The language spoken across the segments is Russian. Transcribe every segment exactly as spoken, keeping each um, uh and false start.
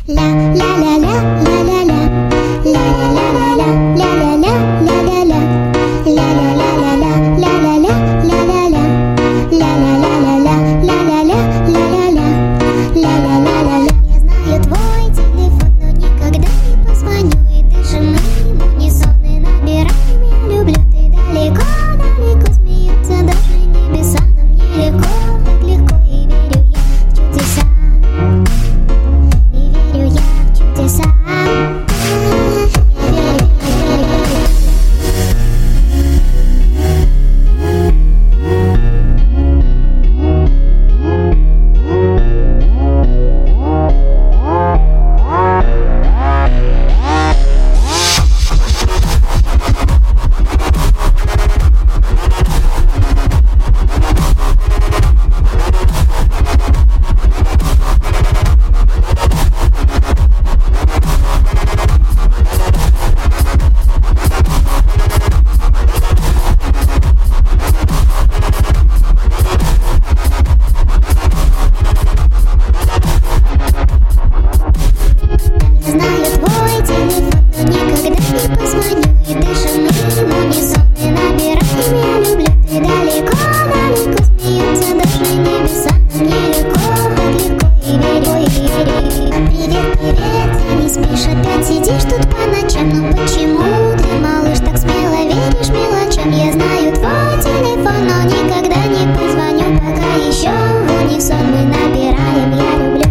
Сидишь тут по ночам, ну почему ты, малыш, так смело веришь мелочам? Я знаю твой телефон, но никогда не позвоню, пока еще в унисон мы набираем, я люблю.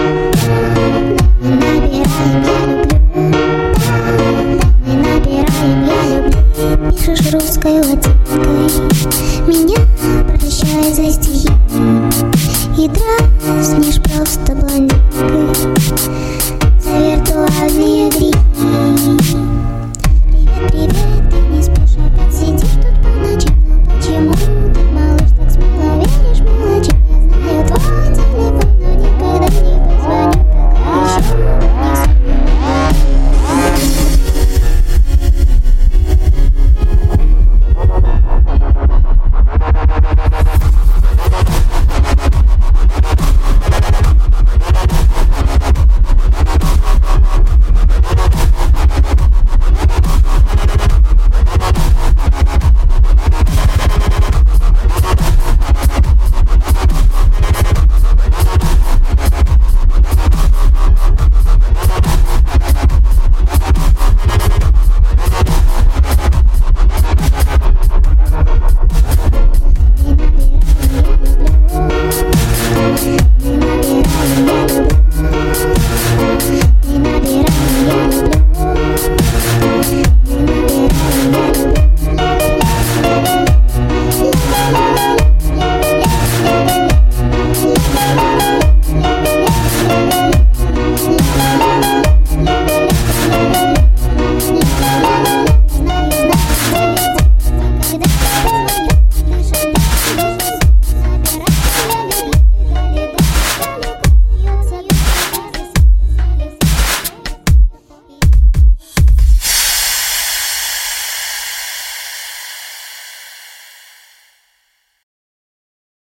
Мы набираем, я люблю. Мы набираем, я люблю. Пишешь русской латинкой, меня прощай за стихи и дразнишь просто блондинкой.